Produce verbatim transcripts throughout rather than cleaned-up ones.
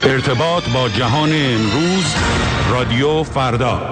ارتباط با جهان امروز، رادیو فردا.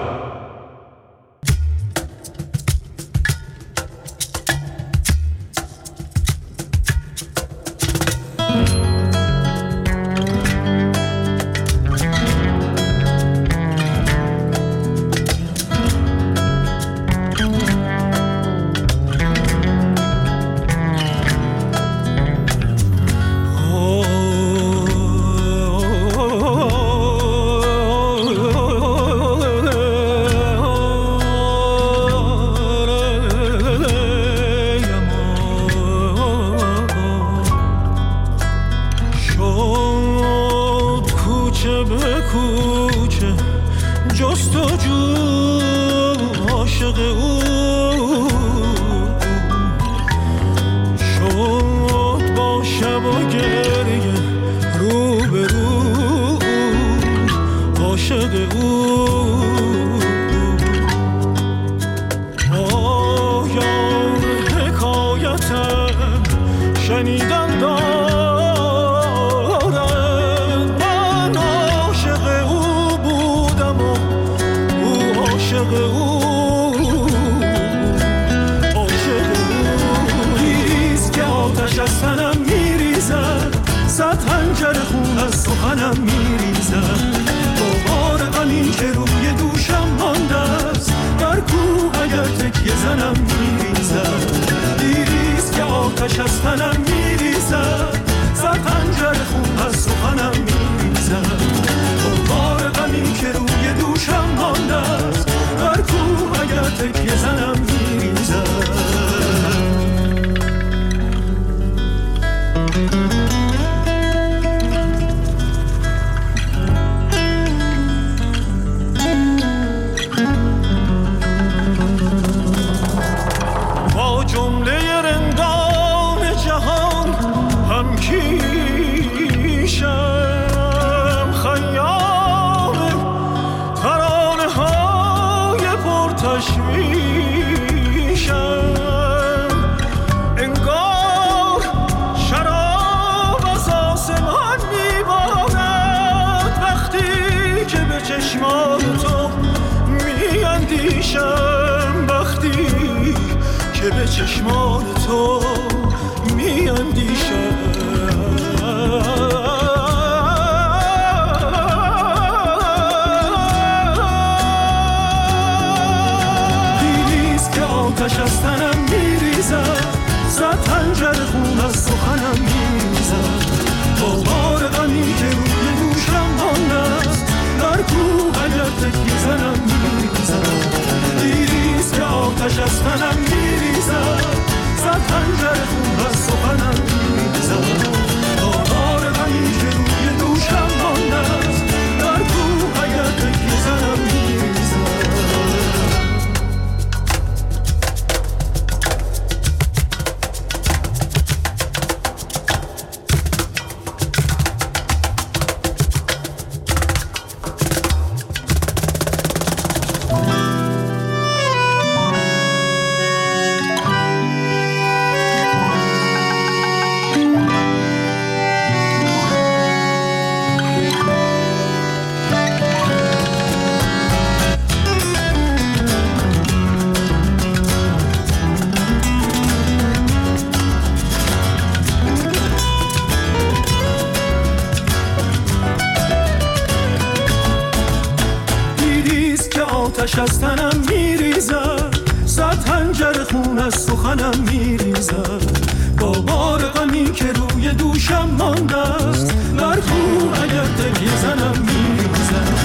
آتش از تنم میریزد، صد خنجر خون از سخنم میریزد، با بار غمی که روی دوشم مانده است، بر کوه اگر تکیه زنم میریزد.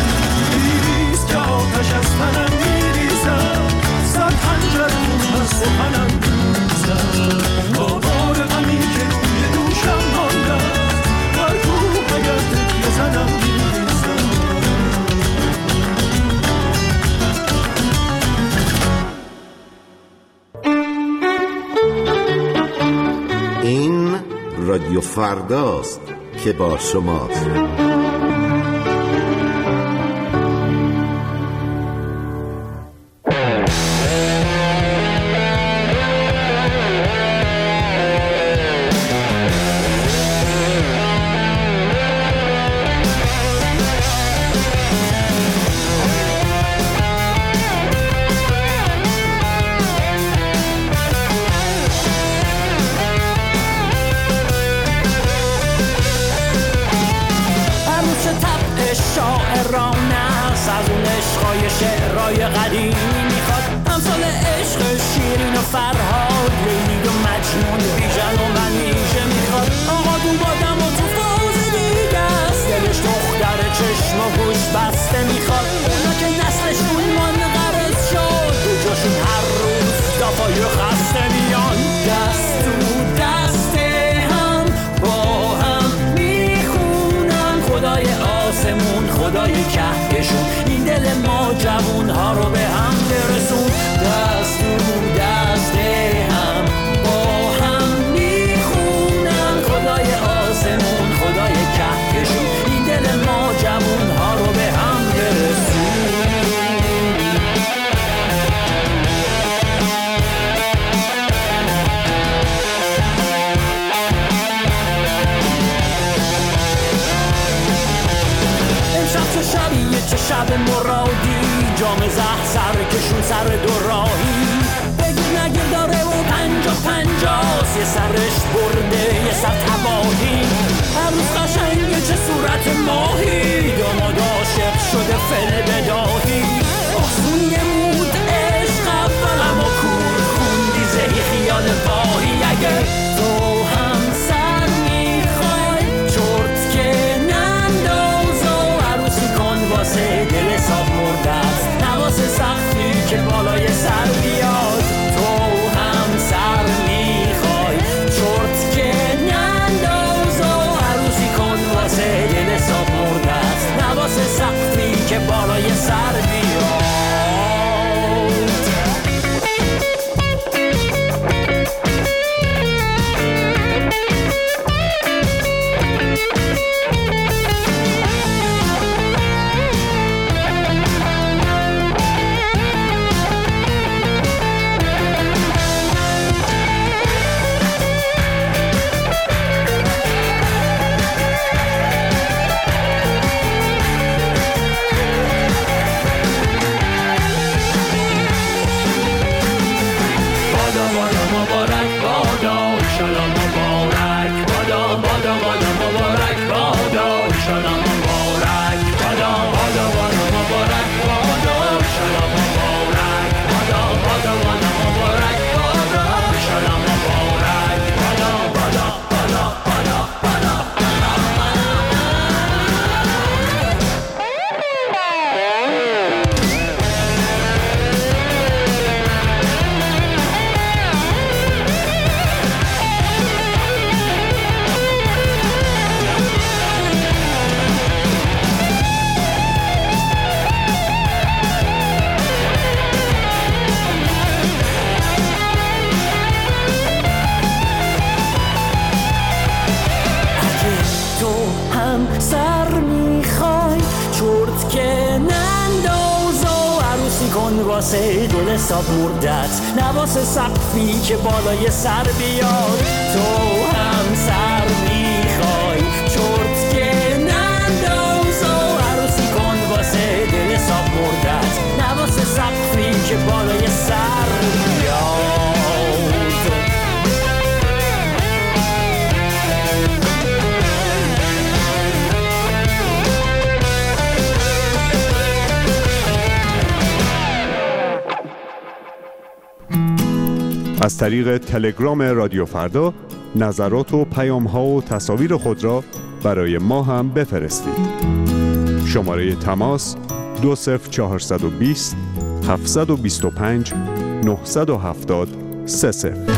دیریست که آتش از تنم میریزد، صد خنجر خون از سخنم میریزد، با بار غمی که روی دوشم مانده است، بر کوه اگر تکیه زنم میریزد. رادیو فرداست که با شماست. شیرینی میخواد، امثال عشق شیرین و فرهاد، لیلی و مجنون بیژن و منیژه میخواد. آقا دو بادم و تو فوز دیگه است، دلش دختر چشم و گوش بسته میخواد. اونا که نسلشون منقرض شد، دو جاشون هر روز دفعه خسته میان. دست تو دست هم با هم میخونن خدای آسمون خدای کهکشون، این دل ما جوون ها رو به هم برسون. دست تو دست هم با هم میخونن خدای آسمون خدای کهکشون، این دل ما جوون ها رو به هم برسون. شبیه چه شب مرادی، جام زهر سر کشون سر دو راهی، بگیر نگیر داره و پنجا پنجاست، یه سرش برده یه سر تباهی. هر روز قشنگه چه صورت ماهی، داماد عاشق شده فل بداهی. آسون یه مود عشق اولم و کور خوندی زهی خیال واهی. اگه تو هم سر میخوای چرت که واسه دل حساب مرده است، نواسه سختی که بالای سر بیاد. تو هم سر میخوای چرت که ننداز و عروسی کن واسه دل حساب مرده است، نواسه سختی که بالای سر بیاد. واسه دل حساب مردت، نواسه سقفی که بالای سر بیاد. تو هم سر میخوای چرت که ننداز و عروسی کن واسه دل حساب مردت، نواسه سقفی که بالای سر بیاد. از طریق تلگرام رادیو فردا نظرات و پیام‌ها و تصاویر خود را برای ما هم بفرستید. شماره تماس دو صفر چهارصد و بیست هفتصد و بیست و پنج نهصد و هفتاد سه صفر.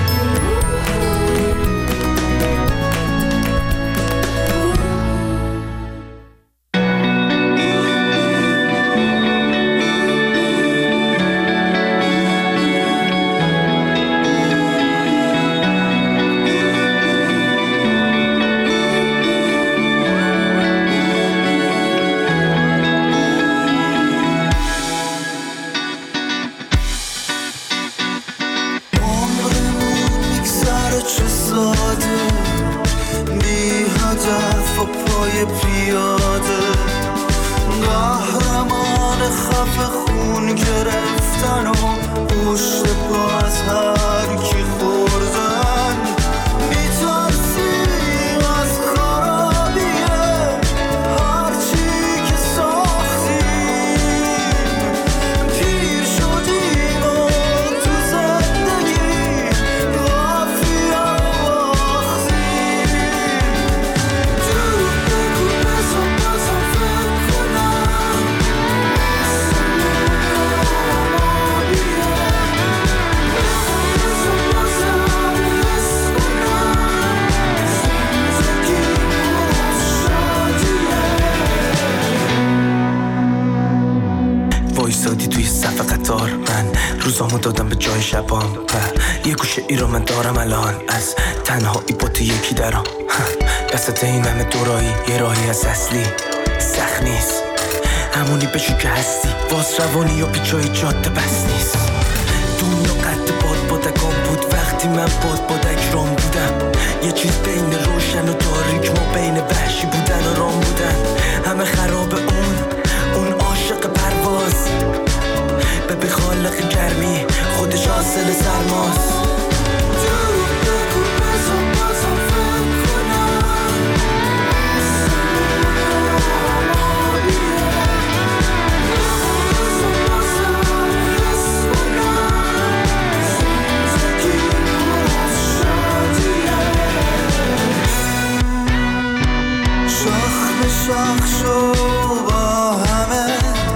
Sure. روزامو دادم به جای شبام و یه گوشه ای رو من دارم الان از تنهایی با تو یکی درام دستت این همه دورایی یه راهی از اصلی سخت نیست همونی بشو که هستی باز روانی یا پیچای جاده بس نیست دنیا قد باد بادکان بود وقتی من باد بادک رام بودم یه چیز بین روشن و تاریک ما بین وحشی بودن و رام بودن همه خراب اون اون عاشق پرواز به خالق گرمی خودش حاصل سرماست شاخ شو با همه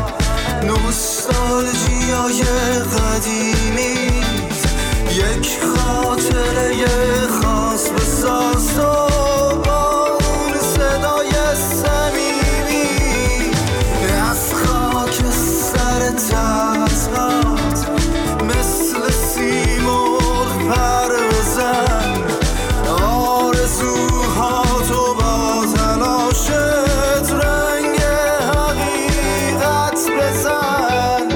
نوستالژیای قدیمی یک خاطره خاص بساز و با اون صدای صمیمی از خاک سر تزهات مثل سیمرغ پر بزن آرزوهاتو با تلاشت رنگ حقیقت بزن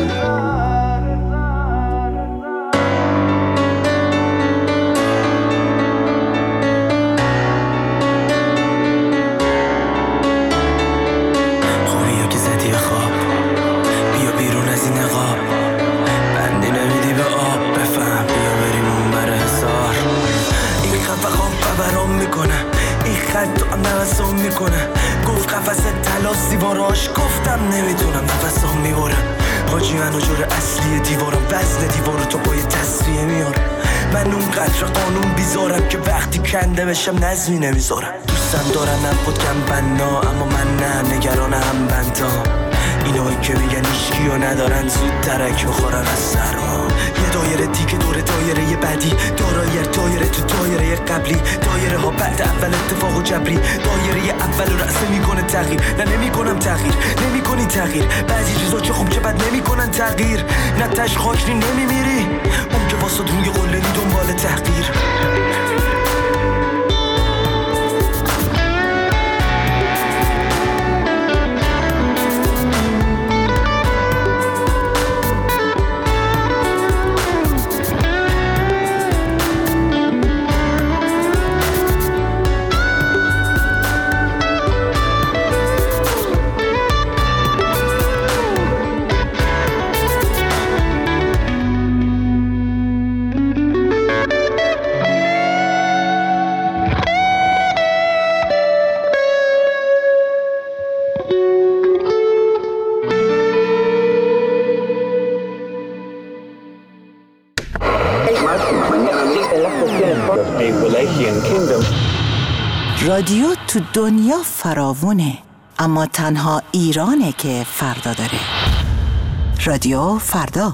خوبی که زدی خواب بیا بیرون از این نقاب بندی نمیدی به آب بفهم بیا بریم اون بر حسار این خفه خواب برام میکنه این خط تو نفسام میکنه گفت قفص طلا زیباراش گفتم نمیتونم نفسام میبرم حاجی منو جور اصلی دیوارم وزن دیوارو تو پای تصفیه میارم من اون قدر قانون بیزارم که وقتی کنده بشم نظمی نمیذارم دوستم دارن خودم بنا اما من نه نگران هم بندام اینایی که میگن ایشکی و ندارن زود ترک بخورن از سرما یه دایره دیگه دور دایره بعدی دایره دایره تو دایره قبلی دایره ها بعد اول اتفاق و جبری دایره اول رأسه میکنه تغییر نه نمیکنم تغییر نمیکنی تغییر بعضی چیزا چه خوب چه بد نمیکنن تغییر نه تش خاکری نمیمیری اون که واسه روی قله دنبال تحقیر رادیو تو دنیا فراوونه اما تنها ایرانه که فردا داره. رادیو فردا.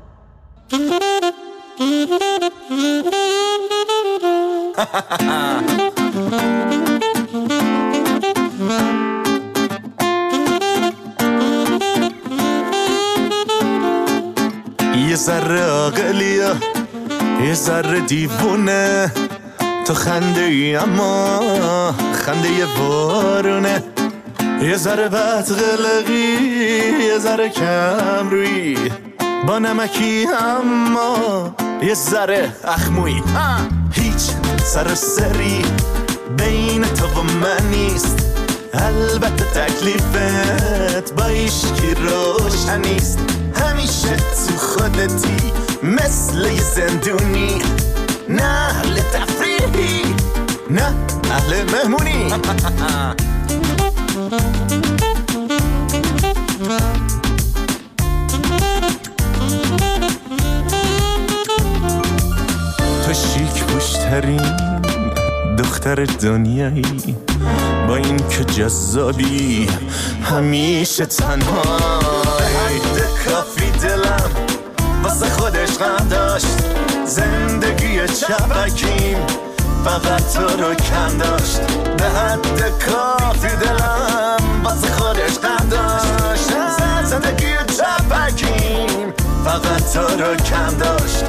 یه ذره عاقلیه یه ذره دیوونه تو خنده ای اما خنده یه بارونه یه ذره بدقلقی یه ذره کم روی با نمکی اما یه ذره اخموی هیچ سر سری بین تو و من نیست البته تکلیفت با ایشکی روشنیست همیشه تو خودتی مثل یه زندونی نه اهل تفریحی نه اهل مهمونی تو شیک پوشترین دختر دنیایی با این که جذابی همیشه تنهایی حد کافی دلم واسه خودش غم داشت زندگی چپکیم فقط تو رو کم داشت به حد کافی دلم واسه خودش غم داشت زندگی چپکیم فقط تو رو کم داشت.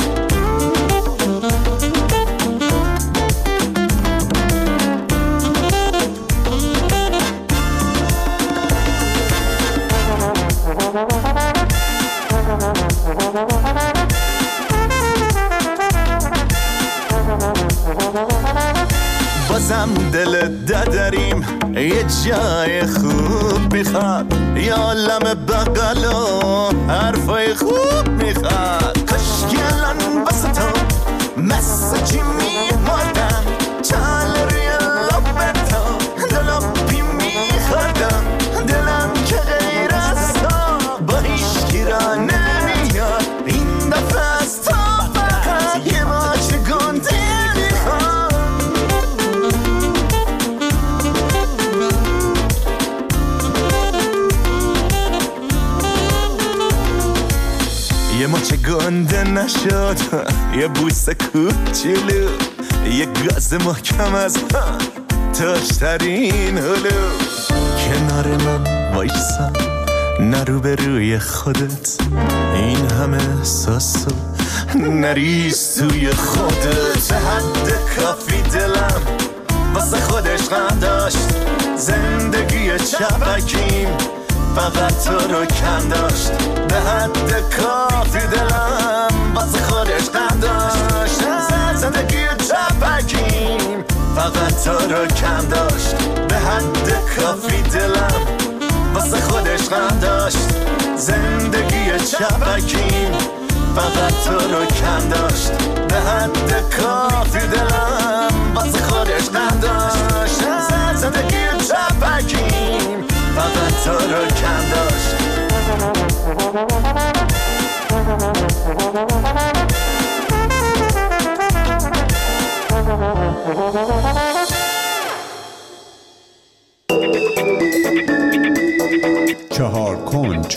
بازم دل دادریم یه جای خوب میخواد، یه عالم بغل و حرفای خوب میخواد. کاش گلن بس تو مسجی میمردم، چال روی لب تو دلوپی میخوردم. دلم که غیر از تو با هیچ را نمیاد، این دفعه از تو فقط یه ماچ گنده میخواد. یه ماچ گنده نشد، یه بوس کوچولو، یه گاز محکم از تاشترین هلو. کنار من وایسا، نرو به روی خودت، این همه احساسو نریز توی خودت. به حد کافی دلم واسه خودش غم داشت، زندگی چپکیم فقط تو رو کم داشت. به حد کافی دلم واسه خودش غم داشت، زندگی چپکیم فقط تو رو کم داشت. به حد کافی دلم واسه خودش غم داشت، زندگی چپکیم فقط تو رو کم داشت. به حد کافی دلم واسه خودش غم داشت، زندگی چپکیم فقط تو رو کم داشت. چهار کنج.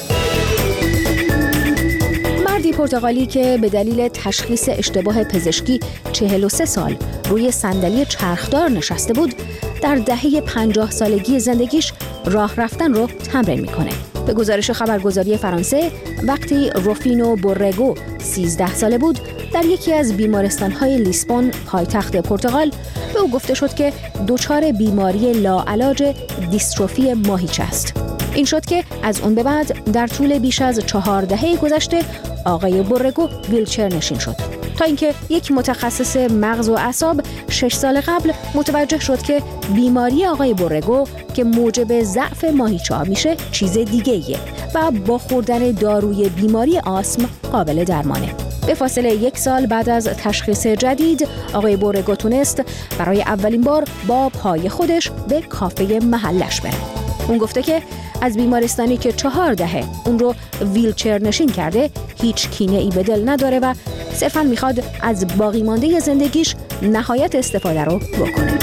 مردی پرتغالی که به دلیل تشخیص اشتباه پزشکی چهل و سه سال روی صندلی چرخدار نشسته بود، در دهه پنجاه سالگی زندگیش راه رفتن رو تمرین میکنه. به گزارش خبرگزاری فرانسه، وقتی روفینو بورگو سیزده ساله بود، در یکی از بیمارستان‌های لیسبون، پایتخت پرتغال، به او گفته شد که دچار بیماری لاعلاج دیستروفی ماهیچه است. این شد که از اون به بعد در طول بیش از چهار دهه گذشته آقای بورگو ویلچر نشین شد، تا اینکه یک متخصص مغز و اعصاب شش سال قبل متوجه شد که بیماری آقای بورگو که موجب ضعف ماهیچه‌ها میشه چیز دیگه‌ایه و با خوردن داروی بیماری آسم قابل درمانه. به فاصله یک سال بعد از تشخیص جدید، آقای بورگو تونست برای اولین بار با پای خودش به کافه محلش بره. اون گفته که از بیمارستانی که چهار دهه اون رو ویلچر نشین کرده هیچ کینه ای به دل نداره و صرفاً میخواد از باقی مانده زندگیش نهایت استفاده رو بکنه.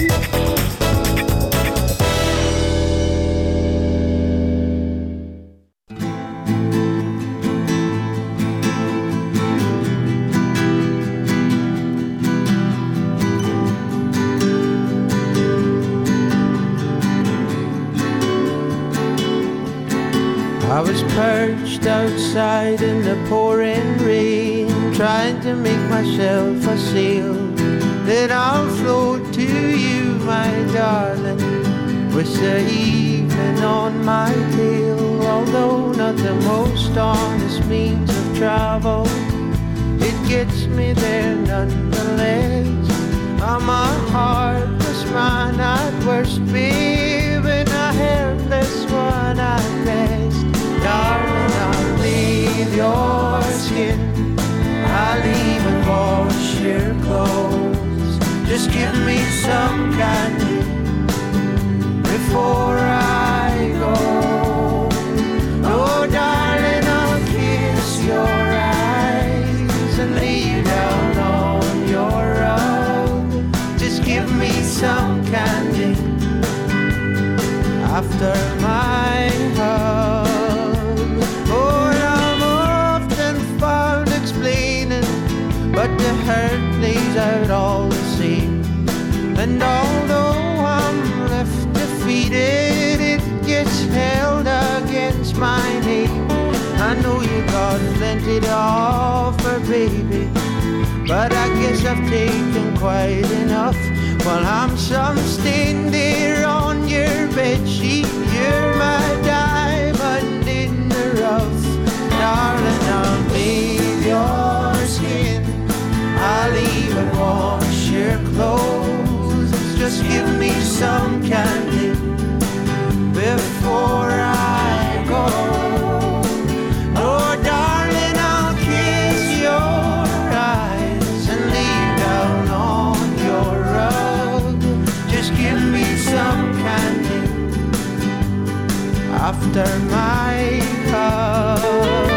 I was perched outside in the pouring rain, trying to make myself a sail that I'll float to you, my darling, with the evening on my tail. Although not the most honest means of travel, it gets me there nonetheless. I'm a heartless man at worst, babe, and a helpless one at best. Darling, I'll leave your skin, I'll even wash your clothes. Just give me some candy before I go. Oh, darling, I'll kiss your eyes and lay you down on your rug. Just give me some candy after my hug. But the hurt plays out all the same. And although I'm left defeated, it gets held against my name. I know you got plenty to offer, baby, but I guess I've taken quite enough. While I'm some stain there on your bedsheet, you're my diamond in the rough. Darling, I'll bathe your skin, I'll even wash your clothes. Just give me some candy before I go. Oh, darling, I'll kiss your eyes and lay down on your rug. Just give me some candy after my hug.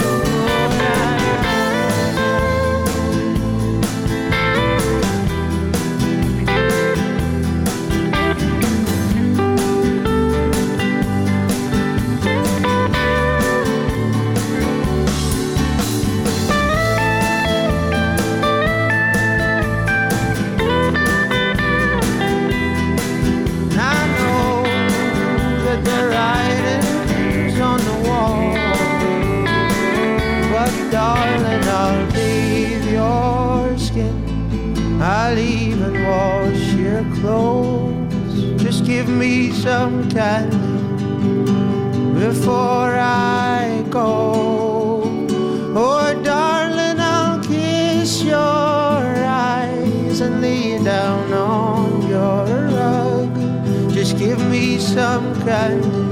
Darling, I'll bathe your skin, I'll even wash your clothes. Just give me some candy before I go. Oh, darling, I'll kiss your eyes and lay down on your rug. Just give me some candy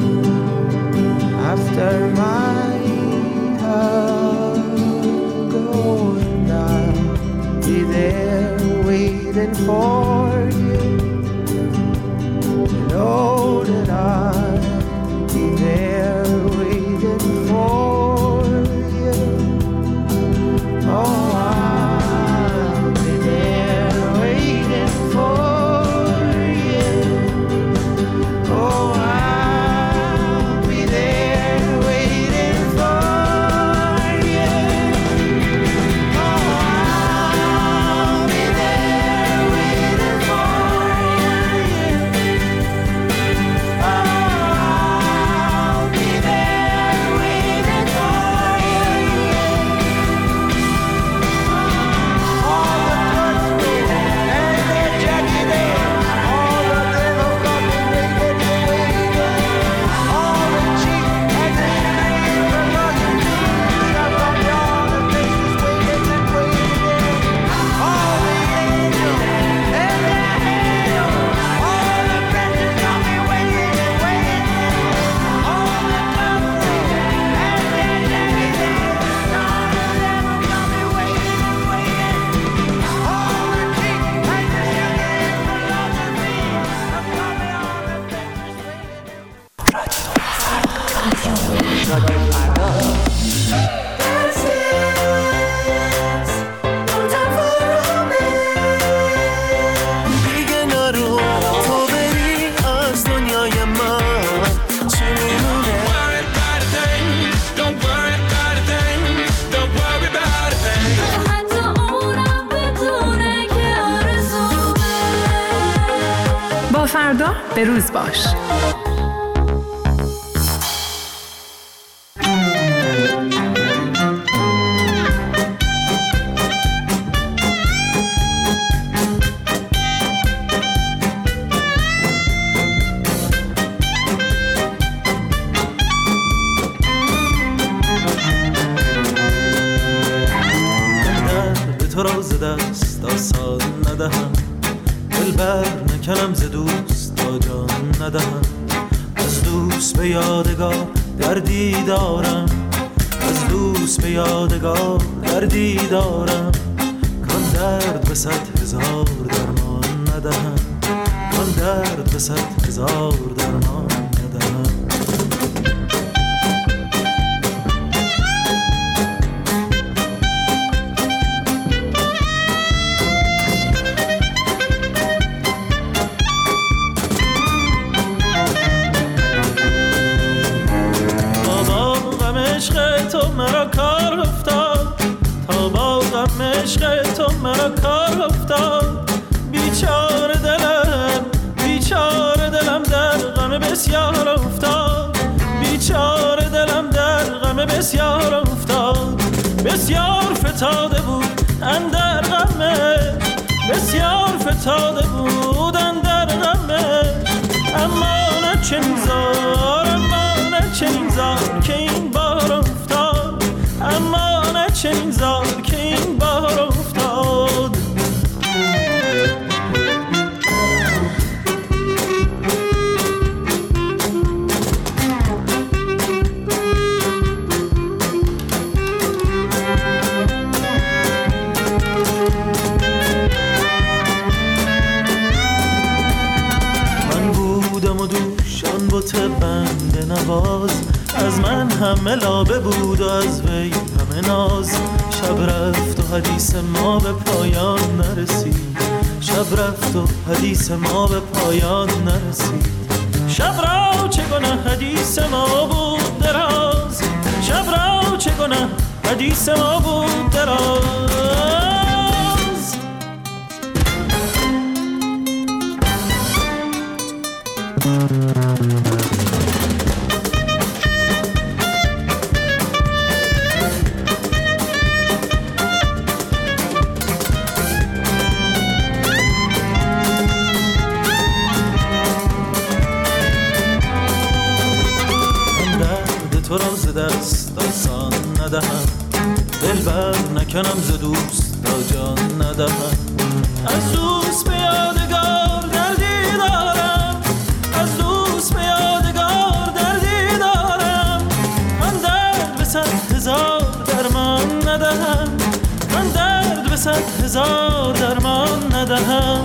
after my going down, be there waiting for you. You know that I'll be there waiting for you. Oh, I'll be there waiting for you. Oh, I'll be there waiting for you. فردا به روز باش. تو را ز دست آسان ندهم، دل بر نکنم ز دوست تا جان ندهم. از دوست به یادگار دردی دارم، از دوست به یادگار دردی دارم. کان درد به صد هزار درمان ندهم، کان درد به صد هزار درمان ندهم. تو مرا کار افتاد، تا با غم عشق تو مرا کار افتاد. بیچاره دلم، بیچاره دلم در غم بسیار افتاد، بیچاره دلم در غم بسیار افتاد. بسیار فتاده بود اندر غمش، بسیار فتاده بود اندر غمش. اما نه چنین زار، اما نه چنین زار که این بار افتاد، اما نه چنین زار که این بار افتاد. بنده نواز از من همه لابه بود و از وی همه ناز. شب رفت و حدیث ما به پایان نرسید، شب رفت و حدیث ما به پایان نرسید. شب را چه گناه حدیث ما بود دراز، شب را چه گناه حدیث ما بود دراز. تو را ز دست آسان ندهم، دلبر نکنم ز دوست تا جان ندهم. از دوست به یادگار دردی دارم، از دوست به یادگار دردی دارم. من درد به صد هزار درمان ندهم، من درد به صد هزار درمان ندهم.